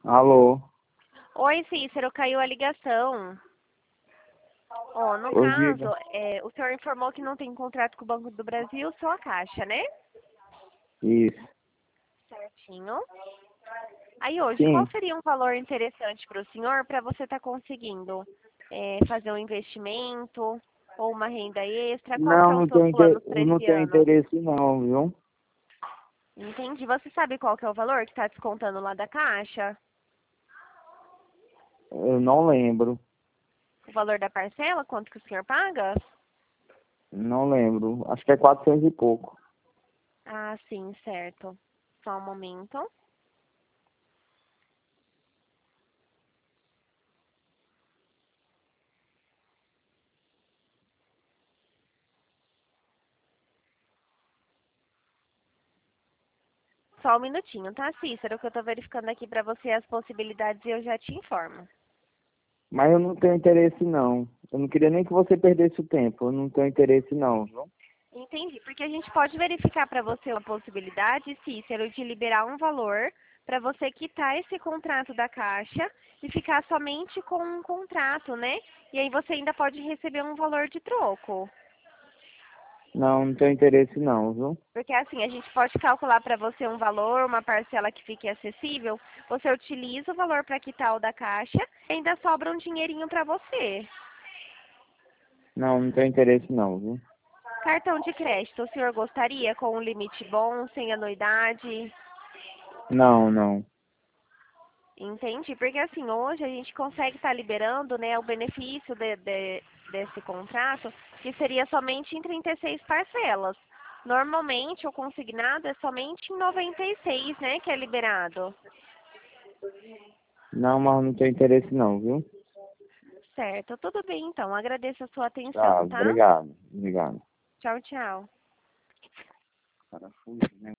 Alô? Oi, Cícero, caiu a ligação. No Oi, diga. caso, o senhor informou que não tem contrato com o Banco do Brasil, só a Caixa, né? Isso. Certinho. Aí hoje, qual Sim. seria um valor interessante para o senhor para você estar conseguindo fazer um investimento ou uma renda extra? Qual que Não, é os seus planos para eu não esse tenho ano? interesse não, viu? Entendi. Você sabe qual que é o valor que está descontando lá da Caixa? Eu não lembro. O valor da parcela? Quanto que o senhor paga? Não lembro. Acho que é 400 e pouco. Ah, sim, certo. Só um momento. Só um minutinho, tá, Cícero? Que eu tô verificando aqui pra você as possibilidades e eu já te informo. Mas eu não tenho interesse não. Eu não queria nem que você perdesse o tempo. Eu não tenho interesse não, viu? Entendi, porque a gente pode verificar pra você uma possibilidade, Cícero, de liberar um valor pra você quitar esse contrato da Caixa e ficar somente com um contrato, né? E aí você ainda pode receber um valor de troco. Não, não tenho interesse não, viu? Porque assim, a gente pode calcular para você um valor, uma parcela que fique acessível, você utiliza o valor para quitar o da Caixa e ainda sobra um dinheirinho para você. Não, não tenho interesse não, viu? Cartão de crédito, o senhor gostaria com um limite bom, sem anuidade? Não, não. Entende? Porque assim, hoje a gente consegue estar liberando, né, o benefício desse contrato, que seria somente em 36 parcelas. Normalmente o consignado é somente em 96, né, que é liberado. Não, mas não tenho interesse não, viu? Certo, tudo bem então. Agradeço a sua Tá, atenção, tá? obrigado. Obrigado. Tchau, tchau. Cara, fui, né?